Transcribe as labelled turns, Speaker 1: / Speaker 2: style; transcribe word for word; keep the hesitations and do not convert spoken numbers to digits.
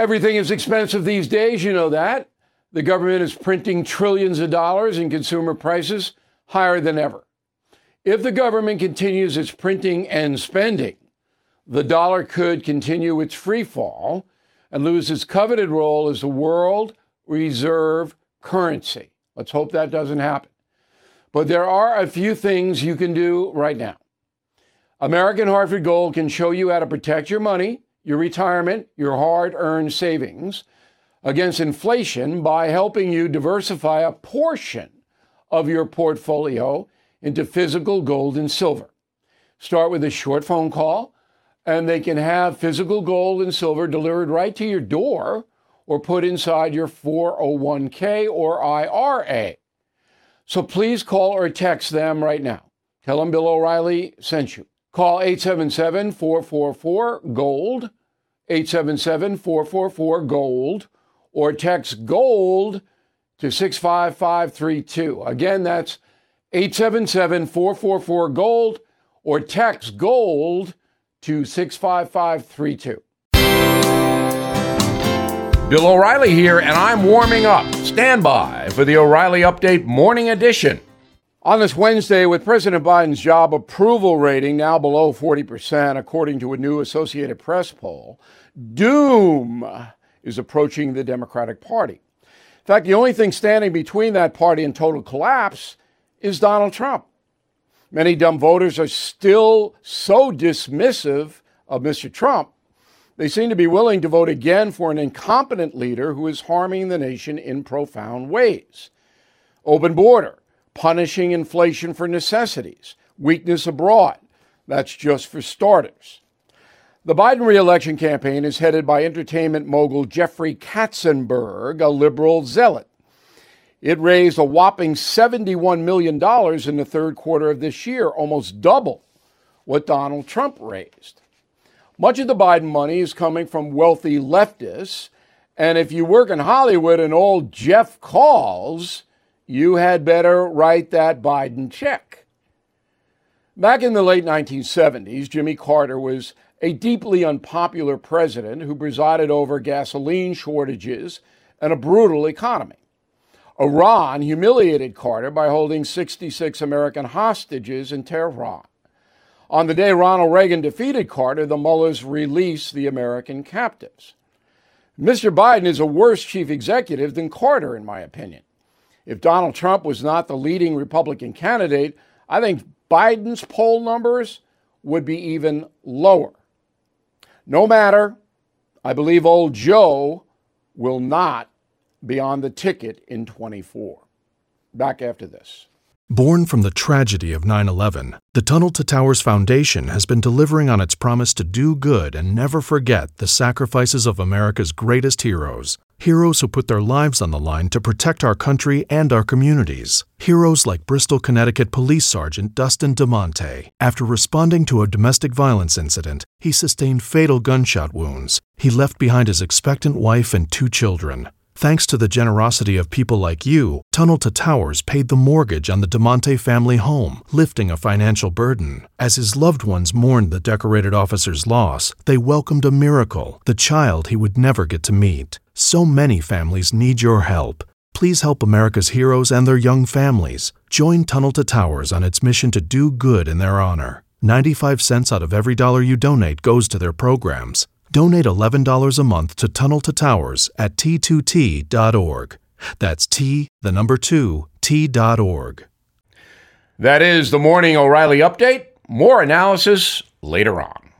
Speaker 1: Everything is expensive these days, you know that. The government is printing trillions of dollars and consumer prices higher than ever. If the government continues its printing and spending, the dollar could continue its free fall and lose its coveted role as the world reserve currency. Let's hope that doesn't happen. But there are a few things you can do right now. American Hartford Gold can show you how to protect your money, your retirement, your hard-earned savings against inflation by helping you diversify a portion of your portfolio into physical gold and silver. Start with a short phone call, and they can have physical gold and silver delivered right to your door or put inside your four oh one k or I R A. So please call or text them right now. Tell them Bill O'Reilly sent you. Call eight seven seven, four four four, GOLD, eight seven seven, four four four, GOLD, or text GOLD to six five five three two. Again, that's eight seven seven, four four four, GOLD, or text GOLD to six five five three two. Bill O'Reilly here, and I'm warming up. Stand by for the O'Reilly Update Morning Edition. On this Wednesday, with President Biden's job approval rating now below forty percent, according to a new Associated Press poll, doom is approaching the Democratic Party. In fact, the only thing standing between that party and total collapse is Donald Trump. Many dumb voters are still so dismissive of Mister Trump, they seem to be willing to vote again for an incompetent leader who is harming the nation in profound ways. Open border, punishing inflation for necessities, weakness abroad. That's just for starters. The Biden re-election campaign is headed by entertainment mogul Jeffrey Katzenberg, a liberal zealot. It raised a whopping seventy-one million dollars in the third quarter of this year, almost double what Donald Trump raised. Much of the Biden money is coming from wealthy leftists, and if you work in Hollywood and old Jeff calls, you had better write that Biden check. Back in the late nineteen seventies, Jimmy Carter was a deeply unpopular president who presided over gasoline shortages and a brutal economy. Iran humiliated Carter by holding sixty-six American hostages in Tehran. On the day Ronald Reagan defeated Carter, the mullahs released the American captives. Mister Biden is a worse chief executive than Carter, in my opinion. If Donald Trump was not the leading Republican candidate, I think Biden's poll numbers would be even lower. No matter, I believe old Joe will not be on the ticket in twenty-four. Back after this.
Speaker 2: Born from the tragedy of nine eleven, the Tunnel to Towers Foundation has been delivering on its promise to do good and never forget the sacrifices of America's greatest heroes. Heroes who put their lives on the line to protect our country and our communities. Heroes like Bristol, Connecticut Police Sergeant Dustin DeMonte. After responding to a domestic violence incident, he sustained fatal gunshot wounds. He left behind his expectant wife and two children. Thanks to the generosity of people like you, Tunnel to Towers paid the mortgage on the DeMonte family home, lifting a financial burden. As his loved ones mourned the decorated officer's loss, they welcomed a miracle, the child he would never get to meet. So many families need your help. Please help America's heroes and their young families. Join Tunnel to Towers on its mission to do good in their honor. ninety-five cents out of every dollar you donate goes to their programs. Donate eleven dollars a month to Tunnel to Towers at T two T dot org. That's T, the number two, T dot org.
Speaker 1: That is the Morning O'Reilly Update. More analysis later on.